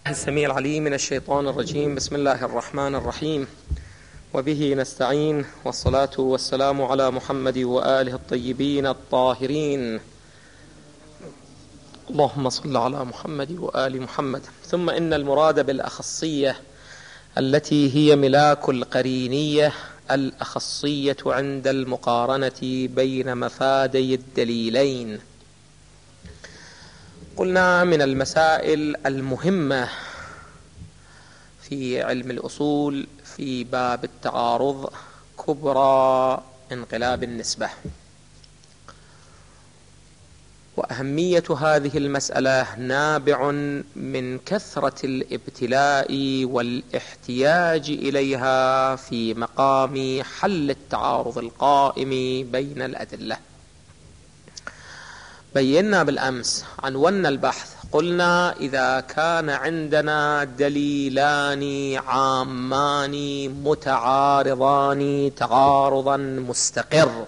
السميع العليم من الشيطان الرجيم. بسم الله الرحمن الرحيم، وبه نستعين، والصلاة والسلام على محمد وآله الطيبين الطاهرين. اللهم صل على محمد وآل محمد. ثم إن المراد بالأخصية التي هي ملاك القرينية الأخصية عند المقارنة بين مفادي الدليلين. قلنا من المسائل المهمة في علم الأصول في باب التعارض كبرى انقلاب النسبة، وأهمية هذه المسألة نابع من كثرة الابتلاء والاحتياج إليها في مقام حل التعارض القائم بين الأدلة. بينا بالأمس، عنونا البحث، قلنا إذا كان عندنا دليلان عامان متعارضان تعارضا مستقر،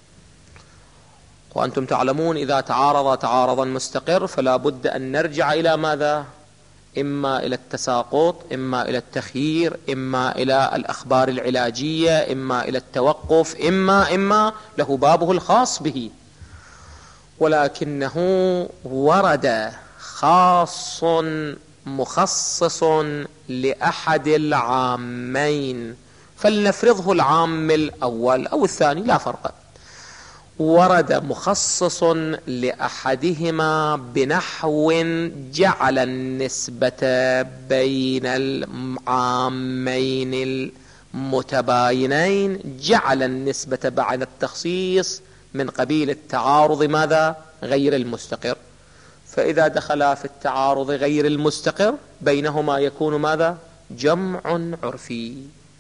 وأنتم تعلمون إذا تعارض تعارضا مستقر فلا بد أن نرجع إلى ماذا؟ إما إلى التساقط، إما إلى التخيير، إما إلى الأخبار العلاجية، إما إلى التوقف، إما له بابه الخاص به. ولكنه ورد خاص مخصص لأحد العامين، فلنفرضه العام الأول أو الثاني لا فرق. ورد مخصص لأحدهما بنحو جعل النسبة بين العامين المتباينين، جعل النسبة بعد التخصيص من قبيل التعارض ماذا؟ غير المستقر. فإذا دخل في التعارض غير المستقر بينهما يكون ماذا؟ جمع عرفي.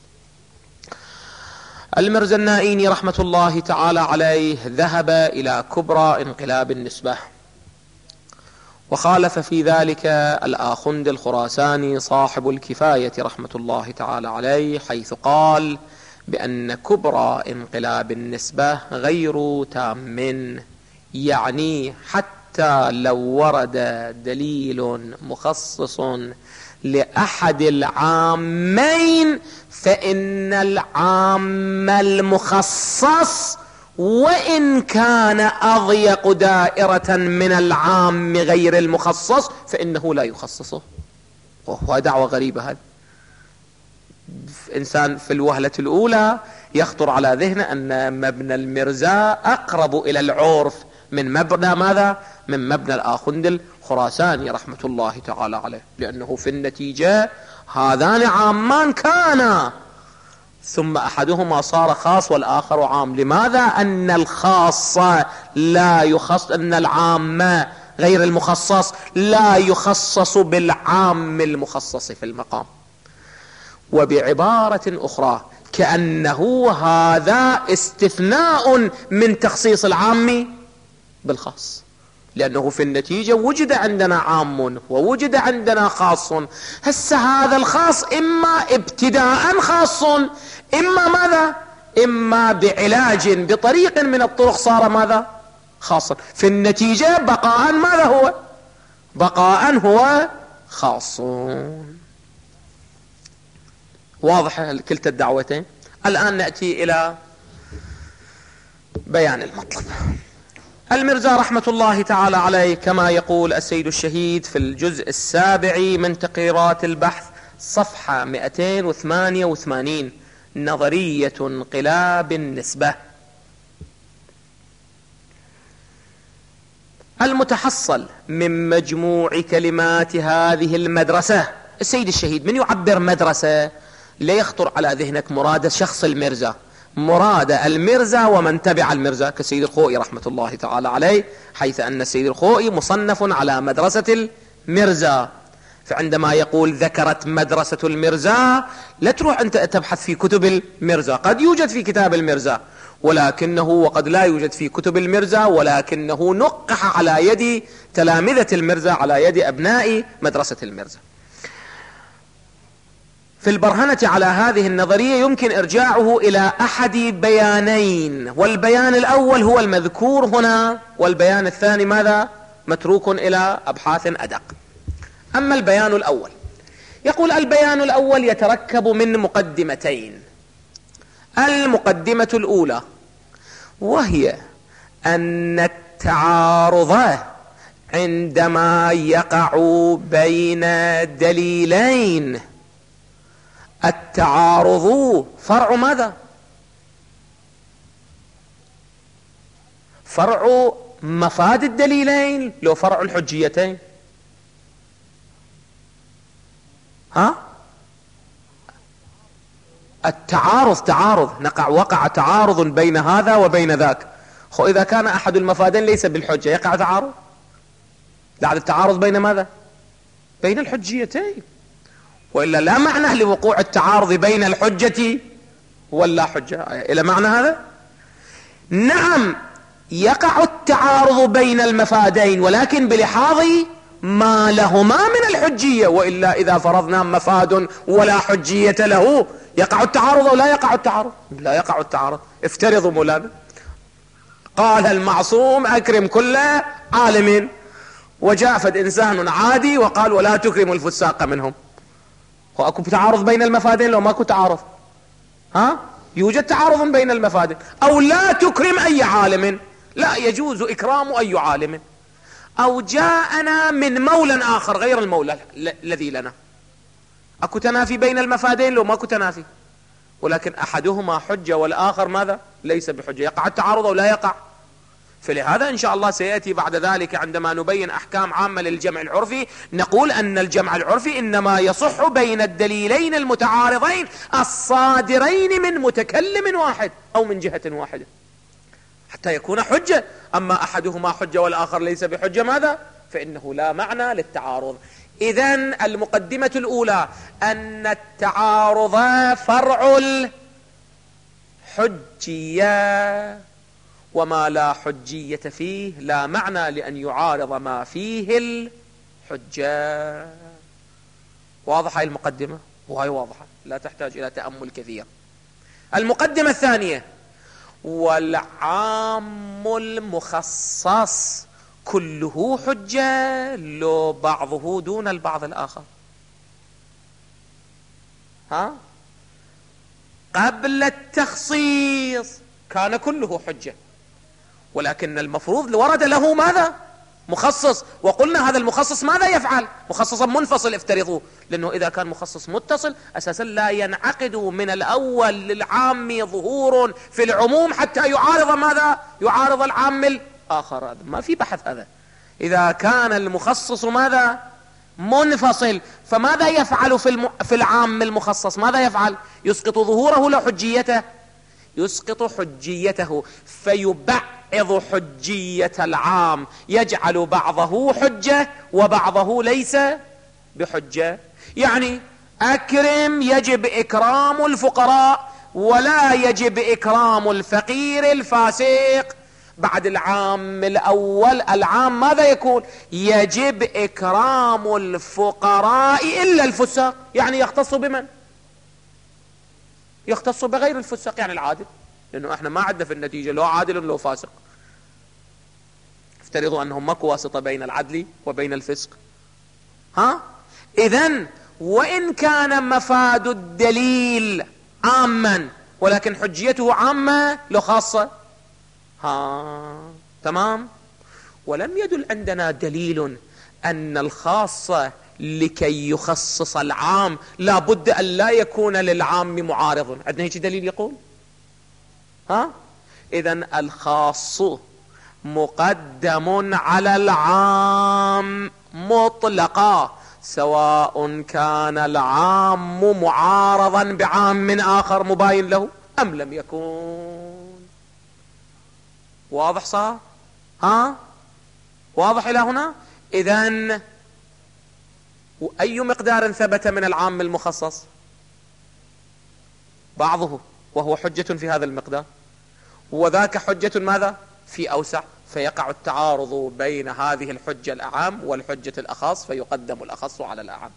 المرزا النائيني رحمة الله تعالى عليه ذهب إلى كبرى انقلاب النسبة، وخالف في ذلك الآخند الخراساني صاحب الكفاية رحمة الله تعالى عليه، حيث قال بأن كبرى انقلاب النسبة غير تام، يعني حتى لو ورد دليل مخصص لأحد العامين فإن العام المخصص وإن كان أضيق دائرة من العام غير المخصص فإنه لا يخصصه. وهو دعوة غريبة هذا. إنسان في الوهلة الأولى يخطر على ذهنه أن مبنى المرزا أقرب إلى العرف من مبنى ماذا؟ من مبنى الآخند الخراساني رحمة الله تعالى عليه، لأنه في النتيجة هذان عامان كانا، ثم أحدهما صار خاص والآخر عام. لماذا؟ أن الخاص لا يخصص، أن العام غير المخصص لا يخصص بالعام المخصص في المقام. وبعبارة أخرى كأنه هذا استثناء من تخصيص العام بالخاص، لأنه في النتيجة وجد عندنا عام ووجد عندنا خاص. هسه هذا الخاص إما ابتداء خاص، إما ماذا؟ إما بعلاج بطريق من الطرق صار ماذا؟ خاصا. في النتيجة بقاء ماذا هو؟ بقاء هو خاص. واضح كلتا الدعوتين. الآن نأتي إلى بيان المطلب. المرزا رحمة الله تعالى عليه كما يقول السيد الشهيد في الجزء 7 من تقريرات البحث صفحة 288: نظرية انقلاب النسبة. المتحصل من مجموع كلمات هذه المدرسة، السيد الشهيد من يعبر مدرسة لا يخطر على ذهنك مراد شخص المرزا، مراد المرزا ومن تبع المرزا كالسيد الخوئي رحمة الله تعالى عليه، حيث أن السيد الخوئي مصنف على مدرسة المرزا. فعندما يقول ذكرت مدرسة المرزا لا تروح أنت تبحث في كتب المرزا، قد يوجد في كتاب المرزا ولكنه، وقد لا يوجد في كتب المرزا، ولكنه نقح على يد تلامذة المرزا، على يد أبناء مدرسة المرزا. في البرهنة على هذه النظرية يمكن إرجاعه إلى أحد بيانين، والبيان الأول هو المذكور هنا، والبيان الثاني ماذا؟ متروك إلى أبحاث أدق. أما البيان الأول يقول البيان الأول يتركب من مقدمتين. المقدمة الأولى وهي أن التعارض عندما يقع بين دليلين، التعارض فرع ماذا؟ فرع مفاد الدليلين لو فرع الحجيتين. التعارض وقع تعارض بين هذا وبين ذاك. إذا كان أحد المفادين ليس بالحجة يقع تعارض. بعد التعارض بين ماذا؟ بين الحجيتين، وإلا لا معنى لوقوع التعارض بين الحجة ولا حجة. إلى معنى هذا؟ نعم يقع التعارض بين المفادين، ولكن بلحاظ ما لهما من الحجية، وإلا إذا فرضنا مفاد ولا حجية له يقع التعارض أو لا يقع التعارض؟ لا يقع التعارض. افترضوا مولانا قال المعصوم أكرم كل عالم، وجاء فد إنسان عادي وقال ولا تكرم الفساق منهم. وأكو تعارض بين المفادين لو ماكو تعارض؟ يوجد تعارض بين المفادين. أو لا تكرم أي عالم، لا يجوز إكرام أي عالم. أو جاءنا من مولى آخر غير المولى الذي لنا. أكو تنافي بين المفادين لو ماكو تنافي، ولكن أحدهما حجة والآخر ماذا؟ ليس بحجة. يقع التعارض أو لا يقع؟ فلهذا إن شاء الله سيأتي بعد ذلك عندما نبين أحكام عامة للجمع العرفي نقول أن الجمع العرفي إنما يصح بين الدليلين المتعارضين الصادرين من متكلم واحد أو من جهة واحدة حتى يكون حجة. أما أحدهما حجة والآخر ليس بحجة ماذا؟ فإنه لا معنى للتعارض. إذن المقدمة الأولى أن التعارض فرع الحجية، وما لا حجية فيه لا معنى لأن يعارض ما فيه الحجة. واضحة المقدمة؟ وهي واضحة لا تحتاج إلى تأمل كثير. المقدمة الثانية والعام المخصص كله حجة لو بعضه دون البعض الآخر. قبل التخصيص كان كله حجة، ولكن المفروض ورد له ماذا؟ مخصص. وقلنا هذا المخصص ماذا يفعل؟ مخصصا منفصل افترضوه، لأنه إذا كان مخصص متصل أساسا لا ينعقد من الأول للعام ظهور في العموم حتى يعارض ماذا؟ يعارض العام الآخر. هذا ما في بحث. هذا إذا كان المخصص ماذا؟ منفصل، فماذا يفعل في العام المخصص؟ ماذا يفعل؟ يسقط ظهوره لا حجيته؟ يسقط حجيته، فيبعض حجية العام، يجعل بعضه حجة وبعضه ليس بحجة. يعني أكرم يجب إكرام الفقراء ولا يجب إكرام الفقير الفاسق. بعد العام الأول العام ماذا يكون؟ يجب إكرام الفقراء إلا الفساق. يعني يختص بمن؟ يختص بغير الفساق، يعني العادل، لأنه احنا ما عدنا في النتيجة لو عادل لو فاسق. افترضوا أنهم ماكو واسطة بين العدل وبين الفسق. إذن وإن كان مفاد الدليل عاما ولكن حجيته عامة لو خاصة. تمام. ولم يدل عندنا دليل أن الخاصة لكي يخصص العام لا بد أن لا يكون للعام معارض. عندنا هيك دليل يقول؟ إذن الخاص مقدم على العام مطلقا، سواء كان العام معارضا بعام آخر مباين له أم لم يكن. واضح صار؟ واضح إلى هنا؟ إذن أي مقدار ثبت من العام المخصص؟ بعضه، وهو حجة في هذا المقدار، وذاك حجة ماذا؟ في أوسع، فيقع التعارض بين هذه الحجة الأعام والحجة الأخص فيقدم الأخص على الأعام.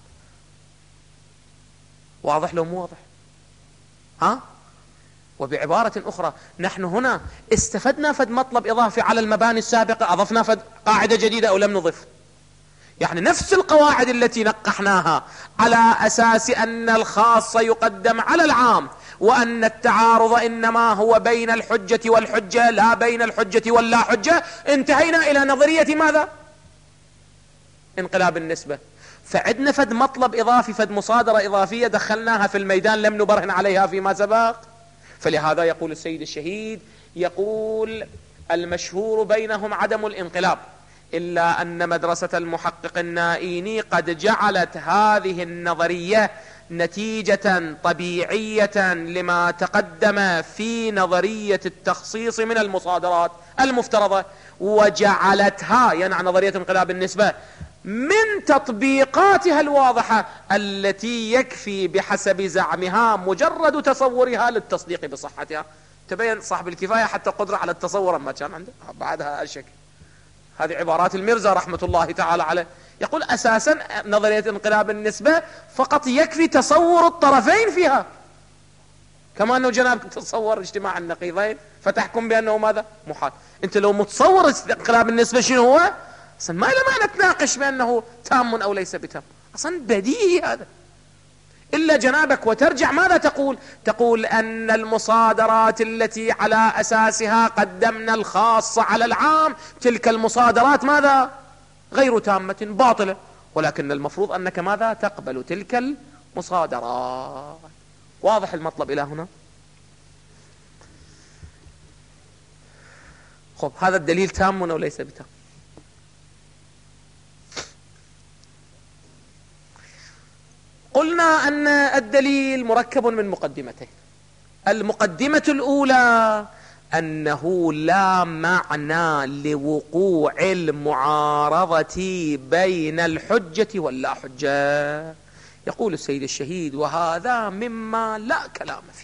واضح لو مو واضح؟ وبعبارة أخرى نحن هنا استفدنا فد مطلب إضافي على المباني السابقة، أضفنا فد قاعدة جديدة أو لم نضف؟ يعني نفس القواعد التي نقحناها على أساس أن الخاص يقدم على العام، وأن التعارض إنما هو بين الحجة والحجة لا بين الحجة واللا حجة، انتهينا إلى نظرية ماذا؟ انقلاب النسبة. فعدنا فد مطلب إضافي، فد مصادرة إضافية دخلناها في الميدان لم نبرهن عليها فيما سبق. فلهذا يقول السيد الشهيد، يقول المشهور بينهم عدم الانقلاب، إلا أن مدرسة المحقق النائيني قد جعلت هذه النظرية نتيجة طبيعية لما تقدم في نظرية التخصيص من المصادرات المفترضة، وجعلتها يعني نظرية انقلاب النسبة من تطبيقاتها الواضحة التي يكفي بحسب زعمها مجرد تصورها للتصديق بصحتها. تبين صاحب الكفاية حتى قدرة على التصور ما كان عنده بعدها الشكل. هذه عبارات الميرزا رحمة الله تعالى عليه، يقول أساسا نظرية انقلاب النسبة فقط يكفي تصور الطرفين فيها، كما أنه جنابك تتصور اجتماع النقيضين فتحكم بأنه ماذا؟ محال. أنت لو متصور انقلاب النسبة شنو هو؟ أصلا ما نتناقش بأنه تام أو ليس بتام، أصلا بديهي هذا. إلا جنابك وترجع ماذا تقول؟ تقول أن المصادرات التي على أساسها قدمنا الخاص على العام تلك المصادرات ماذا؟ غير تامة باطلة، ولكن المفروض أنك ماذا؟ تقبل تلك المصادرات. واضح المطلب إلى هنا؟ خب هذا الدليل تام أو ليس بتام؟ قلنا أن الدليل مركب من مقدمتين. المقدمة الأولى أنه لا معنى لوقوع المعارضة بين الحجة واللا حجة. يقول السيد الشهيد وهذا مما لا كلام فيه،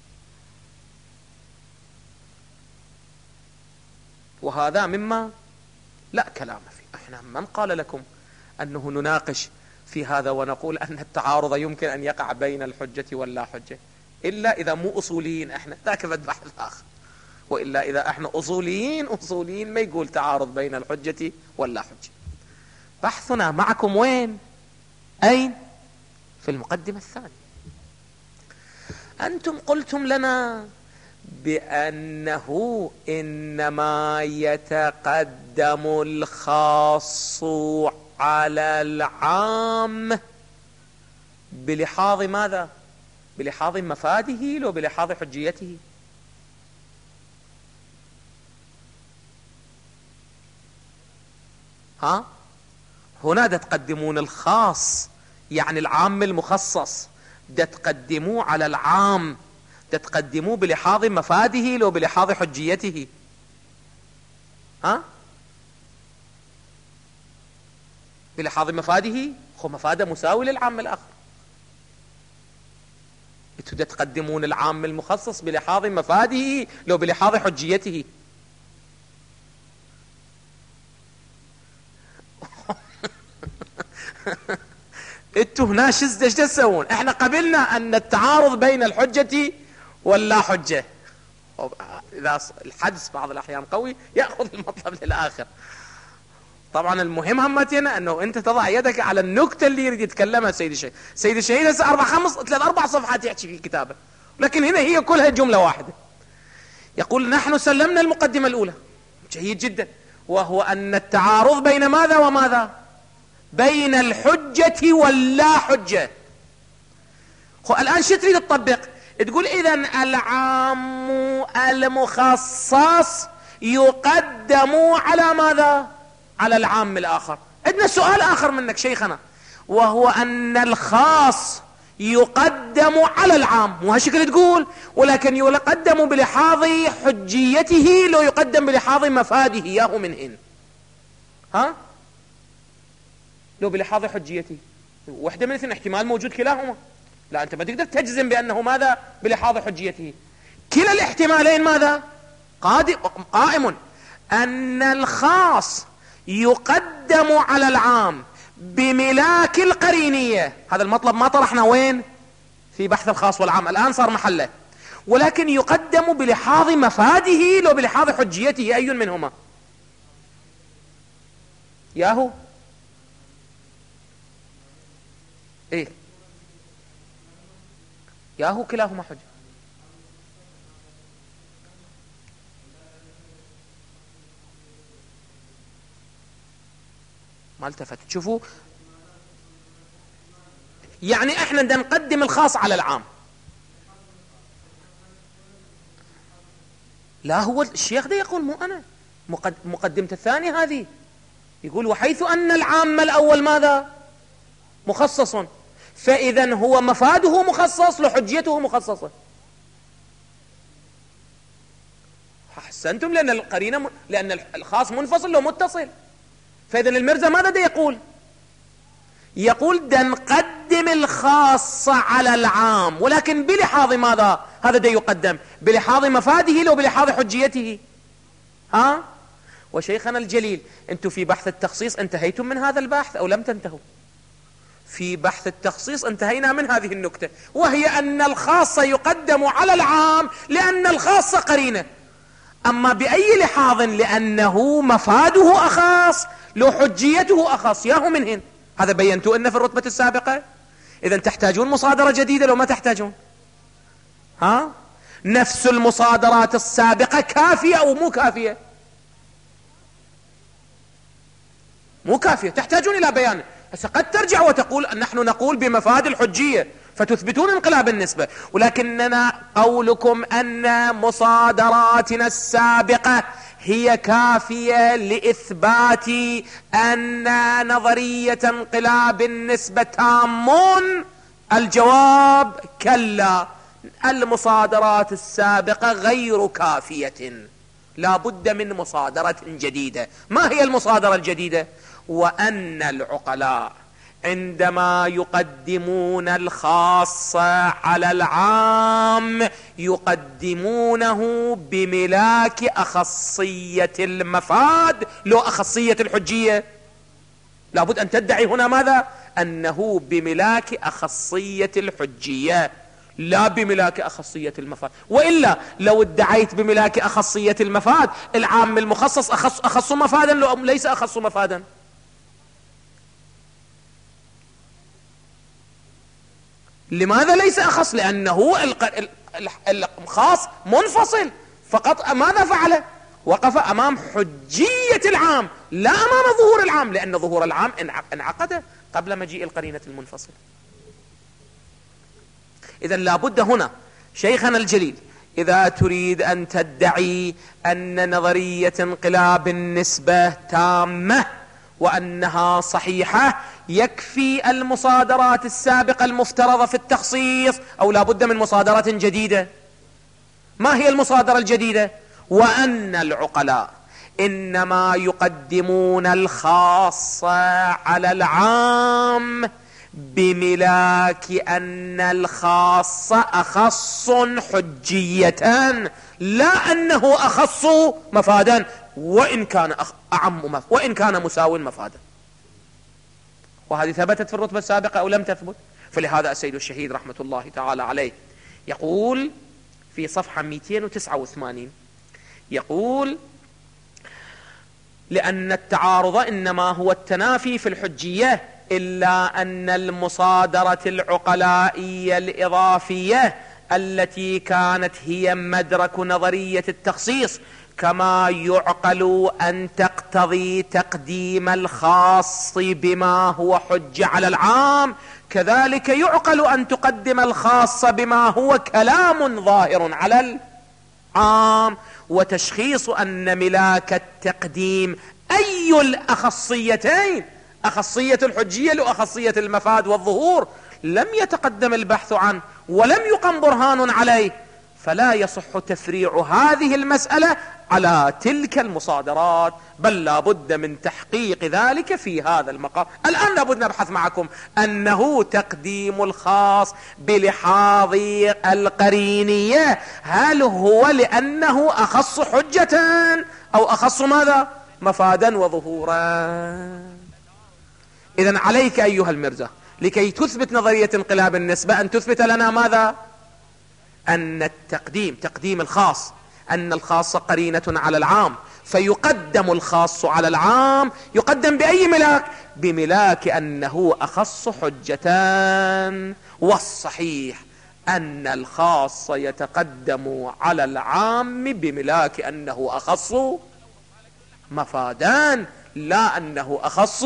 وهذا مما لا كلام فيه. احنا من قال لكم أنه نناقش في هذا ونقول أن التعارض يمكن أن يقع بين الحجة واللا حجة، إلا إذا مو أصوليين احنا ذاك بد بحث آخر، وإلا إذا احنا أصوليين ما يقول تعارض بين الحجة واللا حجة. بحثنا معكم وين؟ أين؟ في المقدمة الثانية. أنتم قلتم لنا بأنه إنما يتقدم الخاص على العام بلحاظ ماذا؟ بلحاظ مفاده لو بلحاظ حجيته. ها؟ هنا تقدمون الخاص يعني العام المخصص، تقدموه على العام، تقدموه بلحاظ مفاده لو بلحاظ حجيته. ها؟ بلحاظ مفاده، خو مفاده مساوي للعام الآخر. انتوا تقدمون العام المخصص بلحاظ مفاده لو بلحاظ حجيته. انتوا هنا ايش تسوون؟ احنا قبلنا ان التعارض بين الحجة واللا حجة، اذا الحدس بعض الاحيان قوي ياخذ المطلب للاخر. طبعا المهم همتنا انه انت تضع يدك على النكته اللي يريد يتكلمها السيد الشهيد. السيد الشهيد هسه 4 صفحات يحكي في الكتابه، لكن هنا هي كلها جمله واحده. يقول نحن سلمنا المقدمه الاولى، جيد جدا، وهو ان التعارض بين ماذا وماذا؟ بين الحجه واللا حجه. الان شو تريد تطبق؟ تقول اذا العام المخصص يقدم على ماذا؟ على العام الآخر. عندنا سؤال آخر منك شيخنا، وهو أن الخاص يقدم على العام، مو هالشكل تقول، ولكن يقدم بلحاظ حجيته لو يقدم بلحاظ مفاده. ياهو من إن ها؟ لو بلحاظ حجيته واحدة من اثنين، احتمال موجود كلاهما. لا أنت ما تقدر تجزم بأنه ماذا؟ بلحاظ حجيته. كلا الاحتمالين ماذا؟ قائم. أن الخاص يقدم على العام بملاك القرينية، هذا المطلب ما طرحنا وين؟ في بحث الخاص والعام، الآن صار محله، ولكن يقدم بلحاظ مفاده لو بلحاظ حجيته. أي منهما؟ ياهو إيه ياهو كلاهما حجة. ما التفت. شوفوا، يعني احنا بدنا نقدم الخاص على العام. لا، هو الشيخ ده يقول، مو انا، مقدمة الثانية هذه يقول وحيث ان العام الاول ماذا؟ مخصص، فاذا هو مفاده مخصص لحجيته مخصصة. احسنتم، لان القرينة لان الخاص منفصل لو متصل. فاذا المرزا ماذا ده يقول؟ يقول ده نقدم الخاص على العام، ولكن بلحاظ ماذا؟ هذا ده يقدم بلحاظ مفاده لو بلحاظ حجيته. ها؟ وشيخنا الجليل، انتم في بحث التخصيص انتهيتم من هذا البحث او لم تنتهوا؟ في بحث التخصيص انتهينا من هذه النكتة، وهي ان الخاص يقدم على العام لان الخاص قرينة. اما باي لحاظ؟ لانه مفاده اخص لو حجيته اخص. ياهو من هنا، هذا بينتوا ان في الرتبة السابقة. اذا تحتاجون مصادرة جديدة لو ما تحتاجون؟ ها؟ نفس المصادرات السابقة كافية او مو كافية؟ مو كافية، تحتاجون الى بيان. هسه قد ترجع وتقول نحن نقول بمفاد الحجية فتثبتون انقلاب النسبة، ولكننا قولكم ان مصادراتنا السابقة هي كافية لإثبات أن نظرية انقلاب النسبة تامون. الجواب كلا، المصادرات السابقة غير كافية، لا بد من مصادرة جديدة. ما هي المصادرة الجديدة؟ وأن العقلاء عندما يقدمون الخاص على العام يقدمونه بملاك أخصية المفاد لو أخصية الحجية. لابد أن تدعي هنا ماذا؟ أنه بملاك أخصية الحجية لا بملاك أخصية المفاد. وإلا لو ادعيت بملاك أخصية المفاد، العام المخصص أخص مفادا لو ليس أخص مفادا. لماذا ليس أخص؟ لأنه الخاص منفصل فقط. ماذا فعل؟ وقف أمام حجية العام لا أمام ظهور العام، لأن ظهور العام انعقد قبل مجيء القرينة المنفصلة. إذن لابد هنا شيخنا الجليل، إذا تريد أن تدعي أن نظرية انقلاب النسبة تامة وأنها صحيحة، يكفي المصادرات السابقة المفترضة في التخصيص أو لا بد من مصادرة جديدة؟ ما هي المصادرة الجديدة؟ وأن العقلاء إنما يقدمون الخاص على العام بملاك أن الخاص أخص حجية لا أنه أخص مفادا وإن كان أعم وإن كان مساو مفادا. وهذه ثبتت في الرتبة السابقة أو لم تثبت؟ فلهذا السيد الشهيد رحمة الله تعالى عليه يقول في صفحة 289 يقول لأن التعارض إنما هو التنافي في الحجية، إلا أن المصادرة العقلائية الإضافية التي كانت هي مدرك نظرية التخصيص كما يعقل أن تقتضي تقديم الخاص بما هو حجة على العام، كذلك يعقل أن تقدم الخاص بما هو كلام ظاهر على العام. وتشخيص أن ملاك التقديم أي الأخصيتين، أخصية الحجية لو أخصية المفاد والظهور، لم يتقدم البحث عنه ولم يقم برهان عليه، فلا يصح تفريع هذه المسألة على تلك المصادرات، بل لا بد من تحقيق ذلك في هذا المقام. الآن لابد نبحث معكم أنه تقديم الخاص بلحاظ القرينية، هل هو لأنه أخص حجة أو أخص ماذا؟ مفادا وظهورا. إذن عليك أيها المرزا لكي تثبت نظرية انقلاب النسبة أن تثبت لنا ماذا؟ أن التقديم، تقديم الخاص، أن الخاص قرينة على العام، فيقدم الخاص على العام. يقدم بأي ملاك؟ بملاك أنه أخص حجتان. والصحيح أن الخاص يتقدم على العام بملاك أنه أخص مفادان، لا أنه أخص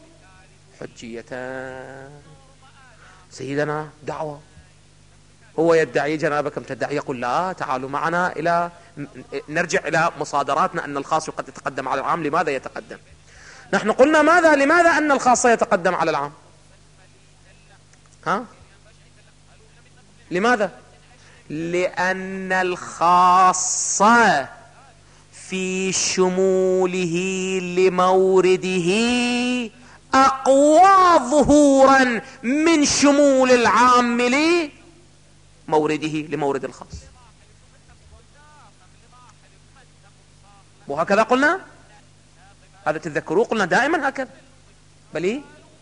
حجيتان. سيدنا دعوة، هو يدعي، جنابكم تدعي، يقول لا، تعالوا معنا نرجع إلى مصادراتنا أن الخاص قد يتقدم على العام. لماذا يتقدم؟ نحن قلنا ماذا؟ لماذا أن الخاص يتقدم على العام؟ لماذا؟ لأن الخاص في شموله لمورده أقوى ظهورا من شمول العام لمورد الخاص. وهكذا قلنا، هذا تتذكروا قلنا دائما هكذا. بل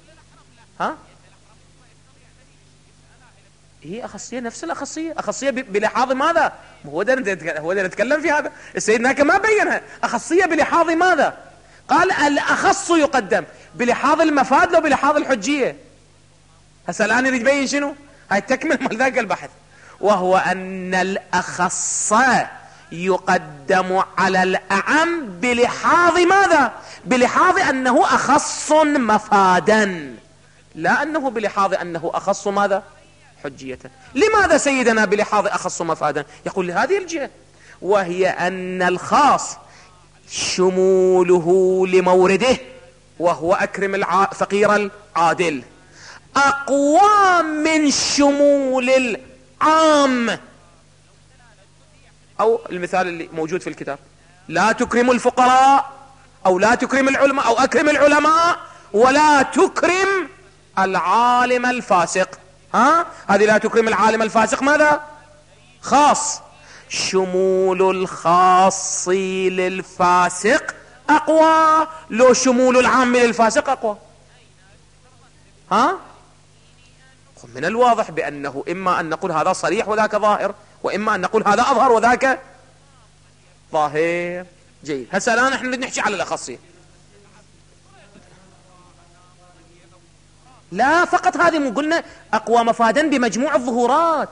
هي أخصية، نفس الأخصية، أخصية بلحاظ ماذا؟ هو ده نتكلم في هذا. السيد هناك ما بينها أخصية بلحاظ ماذا؟ قال الأخص يقدم بلحاظ المفاد لو بلحاظ الحجية. هسه الآن يريد يبين شنو؟ هاي تكمل مال ذاك البحث، وهو أن الأخص يقدم على الأعم بلحاظ ماذا؟ بلحاظ أنه أخص مفادا، لا أنه بلحاظ أنه أخص ماذا؟ حجية. لماذا سيدنا بلحاظ أخص مفادا؟ يقول لهذه الجهة، وهي أن الخاص شموله لمورده، وهو أكرم الفقير العادل، أقوى من شمول العام. أو المثال اللي موجود في الكتاب، لا تكرم الفقراء، أو لا تكرم العلماء، أو أكرم العلماء ولا تكرم العالم الفاسق. هذه لا تكرم العالم الفاسق ماذا؟ خاص. شمول الخاص للفاسق أقوى لو شمول العام للفاسق أقوى. من الواضح بأنه إما أن نقول هذا صريح وذاك ظاهر، وإما أن نقول هذا أظهر وذاك ظاهر. جيد، هسه الآن نحن نحكي على الأخصية. لا فقط هذه، مو قلنا أقوى مفادا بمجموع الظهورات؟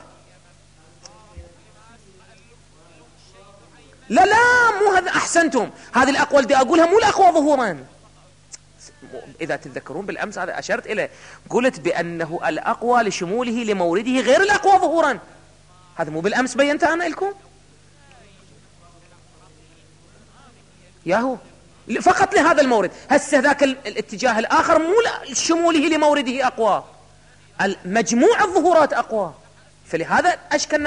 لا مو هذا، أحسنتم، هذه الأقوى اللي أقولها مو الأقوى ظهورا. إذا تتذكرون بالأمس هذا أشرت إليه، قلت بأنه الأقوى لشموله لمورده غير الأقوى ظهورا. هذا مو بالأمس بينت أنا لكم؟ ياهو فقط لهذا المورد. هسه ذاك الاتجاه الآخر مو شموله لمورده أقوى، مجموع الظهورات أقوى. فلهذا أشكلنا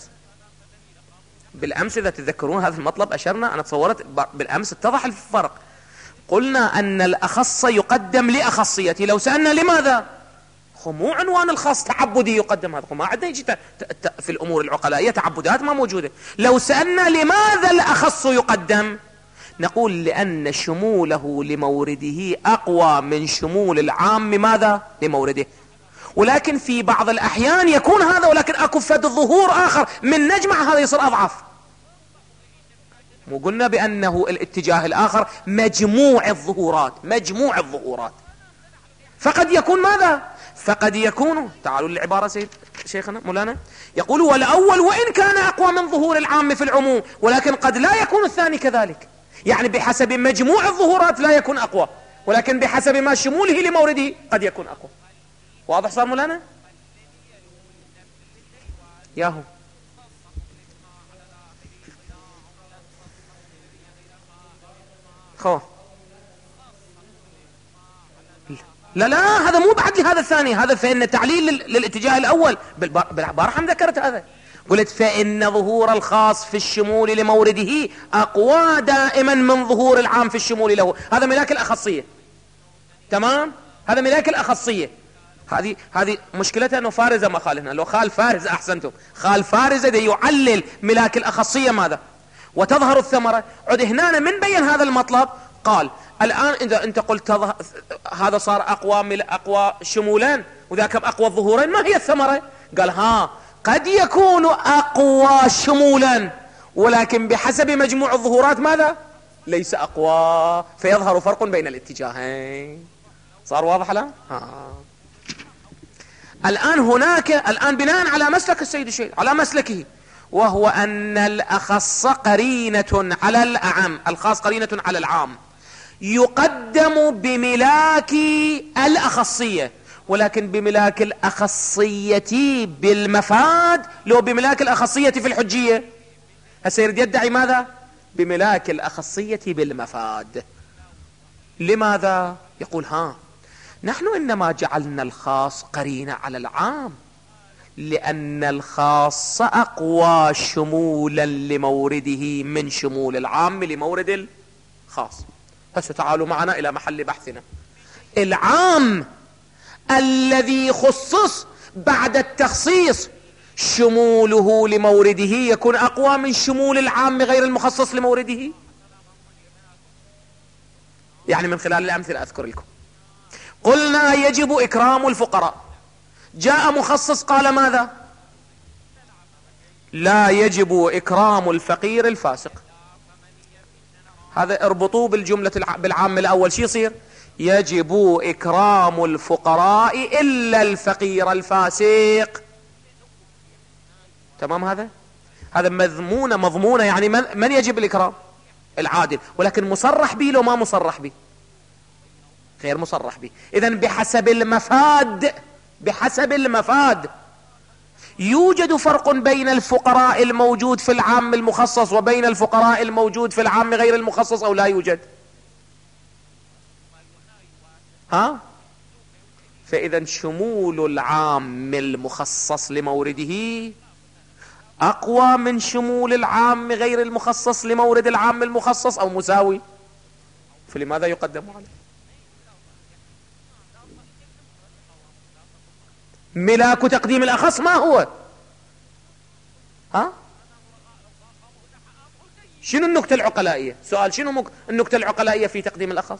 بالأمس إذا تتذكرون هذا المطلب أشرنا، أنا تصورت بالأمس اتضح الفرق. قلنا أن الأخص يقدم لأخصيته. لو سألنا لماذا؟ مو عنوان الخاص تعبدي يقدم، هذا ما عندنا يجي في الأمور العقلائية تعبدات ما موجودة. لو سألنا لماذا الأخص يقدم، نقول لأن شموله لمورده أقوى من شمول العام ماذا؟ لمورده. ولكن في بعض الأحيان يكون هذا، ولكن أكو فد الظهور آخر من نجمع هذا يصير أضعف. مو قلنا بأنه الاتجاه الآخر مجموع الظهورات. فقد يكون ماذا؟ فقد يكون، تعالوا للعبارة شيخنا مولانا، يقول والأول وإن كان أقوى من ظهور العام في العموم، ولكن قد لا يكون الثاني كذلك. يعني بحسب مجموع الظهورات لا يكون أقوى، ولكن بحسب ما شموله لمورده قد يكون أقوى. واضح صار مولانا؟ ياهو خو لا هذا مو بعد لهذا الثاني، هذا فإن تعليل للاتجاه الأول. بالبارحة ذكرت هذا، قلت فإن ظهور الخاص في الشمول لمورده أقوى دائما من ظهور العام في الشمول له. هذا ملاك الأخصية، تمام؟ هذا ملاك الأخصية. هذه مشكلتها أنه فارزة ما خالفنا. لو خال فارزة أحسنتم، خال فارزة دي يعلل ملاك الأخصية ماذا؟ وتظهر الثمرة. عد هنا من بين هذا المطلب، قال الآن إذا أنت قلت هذا صار أقوى شمولان وذاك أقوى الظهورين، ما هي الثمرة؟ قال قد يكون أقوى شمولا، ولكن بحسب مجموع الظهورات ماذا؟ ليس أقوى، فيظهر فرق بين الاتجاهين. صار واضح الآن؟ الآن هناك الآن بناء على مسلك السيد الشهيد، على مسلكه، وهو أن الأخص قرينة على الأعم، الخاص قرينة على العام، يقدم بملاك الأخصية، ولكن بملاك الأخصية بالمفاد لو بملاك الأخصية في الحجية. هسه يريد يدعي ماذا؟ بملاك الأخصية بالمفاد. لماذا؟ يقول نحن إنما جعلنا الخاص قرينة على العام لأن الخاص أقوى شمولا لمورده من شمول العام لمورد الخاص. هسه تعالوا معنا إلى محل بحثنا. العام الذي خصص بعد التخصيص شموله لمورده يكون أقوى من شمول العام غير المخصص لمورده. يعني من خلال الأمثلة أذكر لكم. قلنا يجب إكرام الفقراء، جاء مخصص قال ماذا؟ لا يجب إكرام الفقير الفاسق. هذا اربطوه بالجملة بالعام الأول، شي يصير؟ يجب إكرام الفقراء إلا الفقير الفاسق. تمام؟ هذا مضمونة يعني من يجب الإكرام؟ العادل، ولكن مصرح به لو ما مصرح به؟ غير مصرح به. إذن بحسب المفاد يوجد فرق بين الفقراء الموجود في العام المخصص وبين الفقراء الموجود في العام غير المخصص، أو لا يوجد؟ فإذا شمول العام المخصص لمورده أقوى من شمول العام غير المخصص لمورد العام المخصص، أو مساوي. فلماذا يقدم عليه؟ ملاك تقديم الأخص ما هو؟ شنو النكتة العقلائية؟ سؤال، شنو النكتة العقلائية في تقديم الأخص؟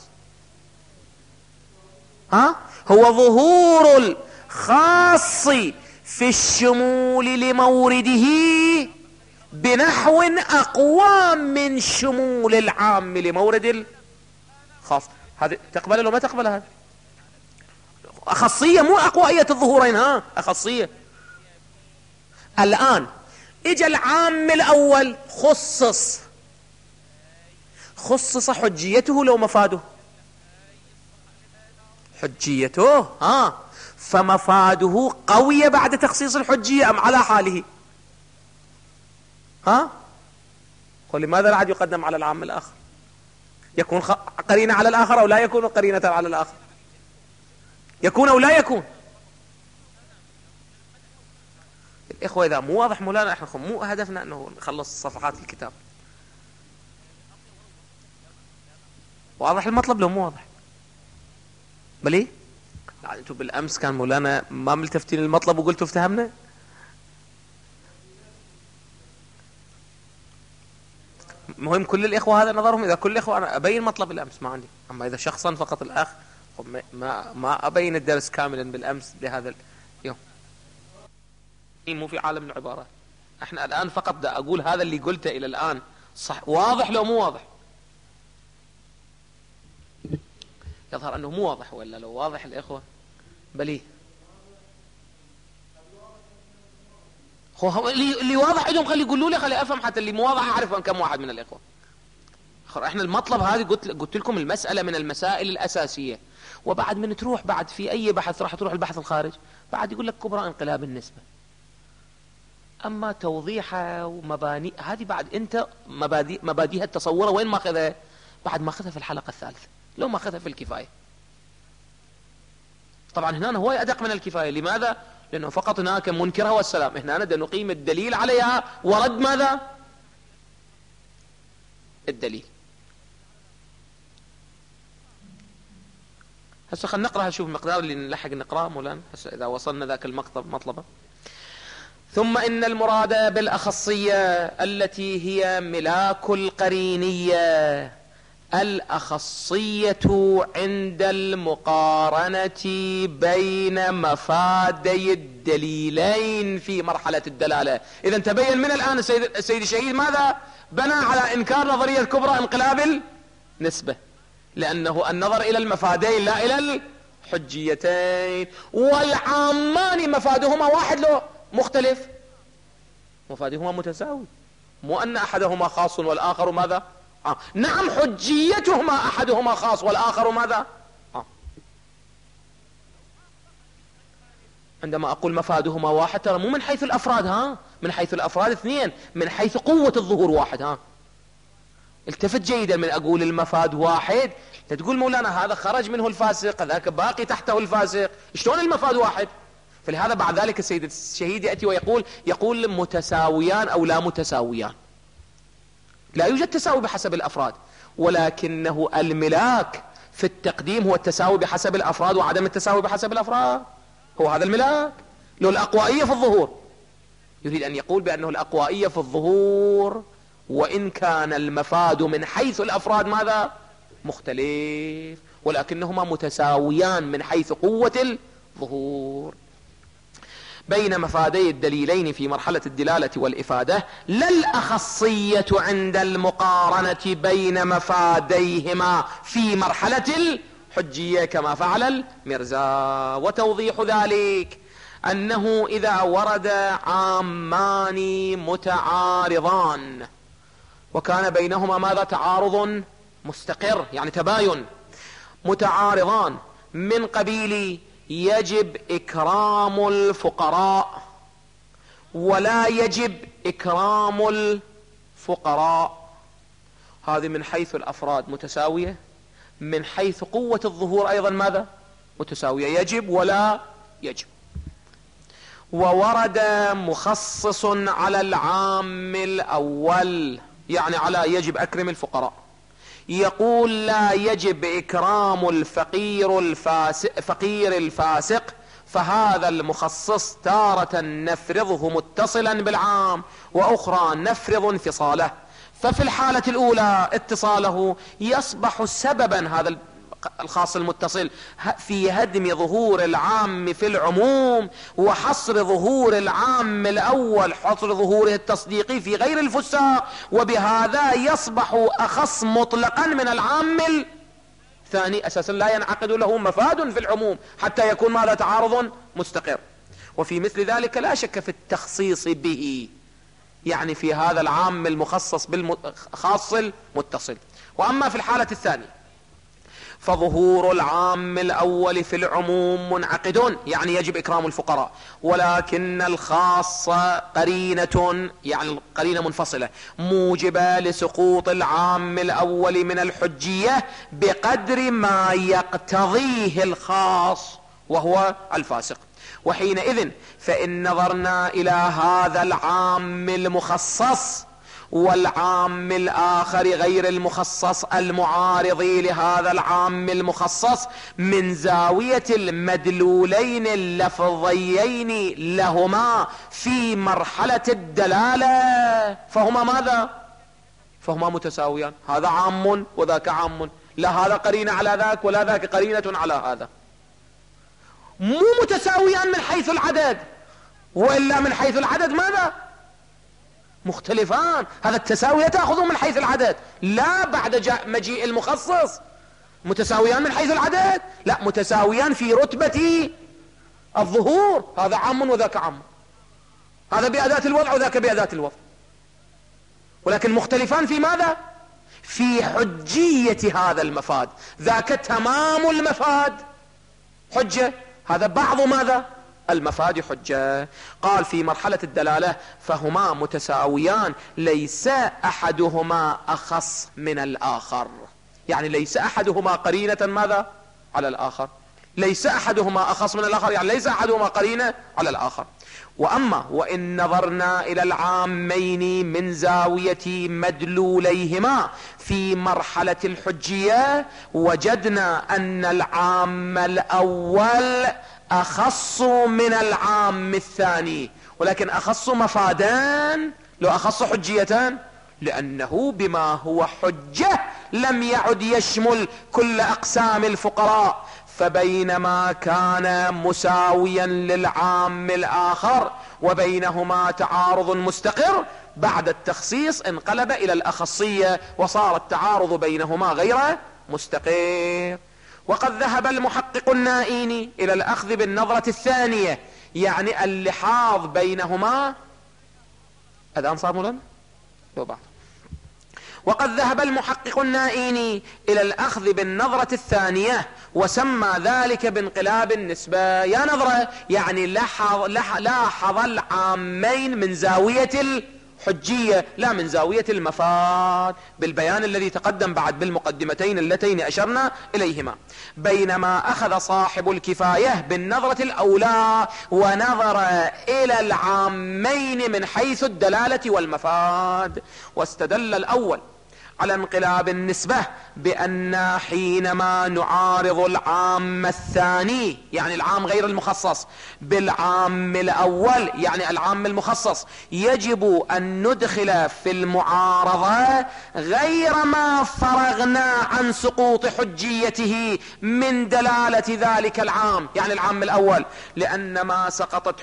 هو ظهور الخاص في الشمول لمورده بنحو أقوى من شمول العام لمورد الخاص. هذه تقبل لو ما تقبل؟ هذا أخصية، مو أقوائية الظهورين، أخصية. الآن اجى العام الأول خصص حجيته لو مفاده؟ حجيته، فمفاده قوية بعد تخصيص الحجية أم على حاله؟ ولماذا لا عاد يقدم على العام الآخر؟ يكون قرينة على الآخر أو لا يكون قرينة على الآخر؟ يكون أو لا يكون؟ الإخوة إذا مو واضح مولانا، احنا مو هدفنا أنه نخلص صفحات الكتاب. واضح المطلب لو مو واضح؟ بلي؟ لا انتم بالأمس كان مولانا ما ملتفتين المطلب وقلتوا افتهمنا. مهم كل الإخوة هذا نظرهم. إذا كل الإخوة أنا أبين مطلب الأمس ما عندي، أما إذا شخصا فقط الأخ ما أبين الدرس كاملا بالأمس لهذا اليوم. مو في عالم العبارات. احنا الآن فقط دا أقول هذا اللي قلته إلى الآن صح، واضح لو مو واضح؟ يظهر أنه مو واضح، ولا لو واضح الإخوة؟ بلي هو اللي واضح عندهم خلي يقولوا لي، خلي أفهم، حتى اللي مو واضح أعرف كم واحد من الإخوة. احنا المطلب هذه قلت لكم المسألة من المسائل الأساسية. وبعد من تروح بعد في أي بحث راح تروح البحث الخارج بعد يقول لك كبرى انقلاب النسبة، أما توضيحها ومباني هذه بعد أنت مباديها التصورة وين ماخذها؟ بعد ماخذها في الحلقة الثالثة، لو ماخذها في الكفاية. طبعا هنا هو أدق من الكفاية. لماذا؟ لأنه فقط هناك منكرها والسلام، هنا نقيم الدليل عليها ورد ماذا؟ الدليل. هسه خلينا نقرأ نشوف المقدار اللي نلحق نقرأه مولانا هسه إذا وصلنا ذاك مطلبه. ثم إن المراد بالأخصية التي هي ملاك القرينية الأخصية عند المقارنة بين مفادي الدليلين في مرحلة الدلالة. إذا تبين من الآن السيد الشهيد ماذا؟ بنى على إنكار نظرية كبرى انقلاب نسبة، لأنه النظر إلى المفادين لا إلى الحجيتين. والعامان مفادهما واحد لو مختلف؟ مفادهما متساوي، مو أن أحدهما خاص والآخر ماذا؟ نعم، حجيتهما أحدهما خاص والآخر ماذا؟ عندما أقول مفادهما واحد، ترى مو من حيث الأفراد، من حيث الأفراد اثنين، من حيث قوة الظهور واحد. التفت جيدا، من أقول المفاد واحد لا تقول مولانا هذا خرج منه الفاسق ذاك باقي تحته الفاسق، شلون المفاد واحد؟ فلهذا بعد ذلك السيد الشهيد يأتي ويقول متساويان أو لا متساويان. لا يوجد تساوي بحسب الأفراد، ولكنه الملاك في التقديم هو التساوي بحسب الأفراد وعدم التساوي بحسب الأفراد، هو هذا الملاك. له الأقوائية في الظهور، يريد أن يقول بأنه الأقوائية في الظهور، وإن كان المفاد من حيث الأفراد ماذا؟ مختلف، ولكنهما متساويان من حيث قوة الظهور. بين مفادي الدليلين في مرحلة الدلالة والإفادة لا الأخصية عند المقارنة بين مفاديهما في مرحلة الحجية كما فعل المرزا. وتوضيح ذلك أنه إذا ورد عامان متعارضان وكان بينهما ماذا؟ تعارض مستقر، يعني تباين، متعارضان من قبيل يجب إكرام الفقراء ولا يجب إكرام الفقراء، هذه من حيث الأفراد متساوية، من حيث قوة الظهور أيضا ماذا؟ متساوية، يجب ولا يجب. وورد مخصص على العام الأول، يعني على يجب أكرم الفقراء، يقول لا يجب إكرام الفقير الفاسق، فهذا المخصص تارة نفرضه متصلا بالعام وأخرى نفرض انفصاله. ففي الحالة الأولى اتصاله يصبح سببا، هذا الخاص المتصل، في هدم ظهور العام في العموم وحصر ظهور العام الأول، حصر ظهوره التصديقي في غير الفساق، وبهذا يصبح أخص مطلقا من العام الثاني، أساسا لا ينعقد له مفاد في العموم حتى يكون ماذا؟ تعارض مستقر. وفي مثل ذلك لا شك في التخصيص به، يعني في هذا العام المخصص بالخاص المتصل. وأما في الحالة الثانية فظهور العام الأول في العموم منعقد، يعني يجب إكرام الفقراء، ولكن الخاص قرينة، يعني قرينة منفصلة موجبة لسقوط العام الأول من الحجية بقدر ما يقتضيه الخاص وهو الفاسق. وحينئذ فإن نظرنا إلى هذا العام المخصص والعام الآخر غير المخصص المعارض لهذا العام المخصص من زاوية المدلولين اللفظيين لهما في مرحلة الدلالة، فهما ماذا؟ فهما متساويان، هذا عام وذاك عام، لا هذا قرينة على ذاك ولا ذاك قرينة على هذا. مو متساويان من حيث العدد، وإلا من حيث العدد ماذا؟ مختلفان. هذا التساوي تأخذه من حيث العدد، لا بعد مجيء المخصص. متساويان من حيث العدد؟ لا، متساويان في رتبة الظهور، هذا عام وذاك عام، هذا بأداة الوضع وذاك بأداة الوضع، ولكن مختلفان في ماذا؟ في حجية هذا المفاد. ذاك تمام المفاد حجة، هذا بعض ماذا؟ المفاد حجة. قال في مرحلة الدلالة فهما متساويان، ليس أحدهما أخص من الآخر، يعني ليس أحدهما قرينة ماذا؟ على الآخر، ليس أحدهما أخص من الآخر، يعني ليس أحدهما قرينة على الآخر. وأما وإن نظرنا إلى العامين من زاوية مدلوليهما في مرحلة الحجية وجدنا أن العام الأول أخص من العام الثاني، ولكن أخص مفادان لو أخص حجيتان، لأنه بما هو حجة لم يعد يشمل كل أقسام الفقراء، فبينما كان مساويا للعام الآخر وبينهما تعارض مستقر، بعد التخصيص انقلب إلى الأخصية وصار التعارض بينهما غير مستقر. وقد ذهب المحقق النائيني إلى الأخذ بالنظرة الثانية، يعني اللحاظ بينهما. أذان صار مولانا؟ لو بعد. وقد ذهب المحقق النائيني إلى الأخذ بالنظرة الثانية وسمى ذلك بانقلاب النسبة. يا نظرة يعني لاحظ العامين من زاوية الحجية لا من زاوية المفاد، بالبيان الذي تقدم بعد بالمقدمتين اللتين أشرنا إليهما. بينما أخذ صاحب الكفاية بالنظرة الأولى ونظر إلى العامين من حيث الدلالة والمفاد، واستدل الأول على انقلاب النسبة بأن حينما نعارض العام الثاني يعني العام غير المخصص بالعام الأول يعني العام المخصص، يجب أن ندخل في المعارضة غير ما فرغنا عن سقوط حجيته من دلالة ذلك العام يعني العام الأول، لأن ما سقطت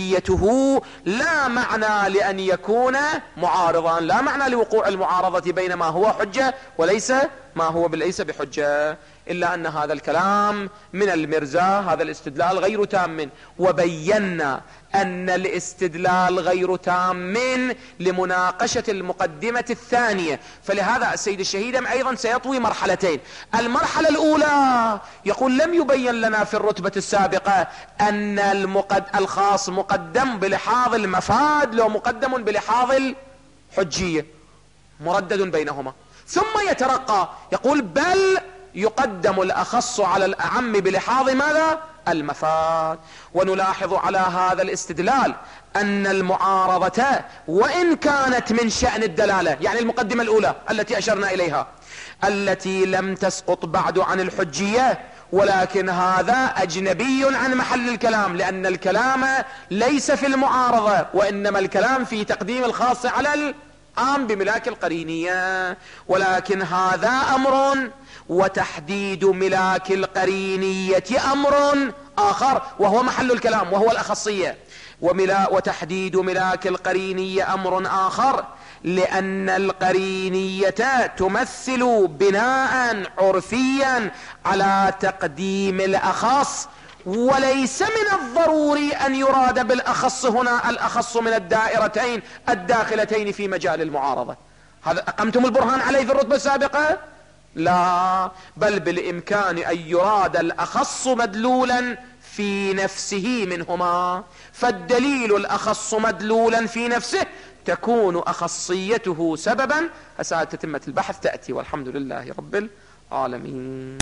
حجيته لا معنى لأن يكون معارضا، لا معنى لوقوع المعارضة بين ما هو حجة وليس ما هو ليس بحجة، إلا أن هذا الكلام من المرزا، هذا الاستدلال غير تام، وبينا أن الاستدلال غير تام لمناقشة المقدمة الثانية. فلهذا السيد الشهيد أيضا سيطوي مرحلتين. المرحلة الأولى يقول لم يبين لنا في الرتبة السابقة أن الخاص مقدم بلحاظ المفاد لو مقدم بلحاظ الحجية، مردد بينهما. ثم يترقى يقول بل يقدم الأخص على الأعم بلحاظ ماذا؟ المفاد. ونلاحظ على هذا الاستدلال أن المعارضة وإن كانت من شأن الدلالة يعني المقدمة الأولى التي أشرنا إليها التي لم تسقط بعد عن الحجية، ولكن هذا أجنبي عن محل الكلام، لأن الكلام ليس في المعارضة وإنما الكلام في تقديم الخاص على العام بملاك القرينية. ولكن هذا أمر وتحديد ملاك القرينية أمر آخر وهو محل الكلام وهو الأخصية. وتحديد ملاك القرينية أمر آخر، لأن القرينية تمثل بناء عرفيا على تقديم الأخص، وليس من الضروري أن يراد بالأخص هنا الأخص من الدائرتين الداخلتين في مجال المعارضة. هذا أقمتم البرهان عليه في الرتبة السابقة؟ لا، بل بالإمكان أن يراد الأخص مدلولا في نفسه منهما، فالدليل الأخص مدلولا في نفسه تكون أخصيته سببا. هسه تتمة البحث تأتي، والحمد لله رب العالمين.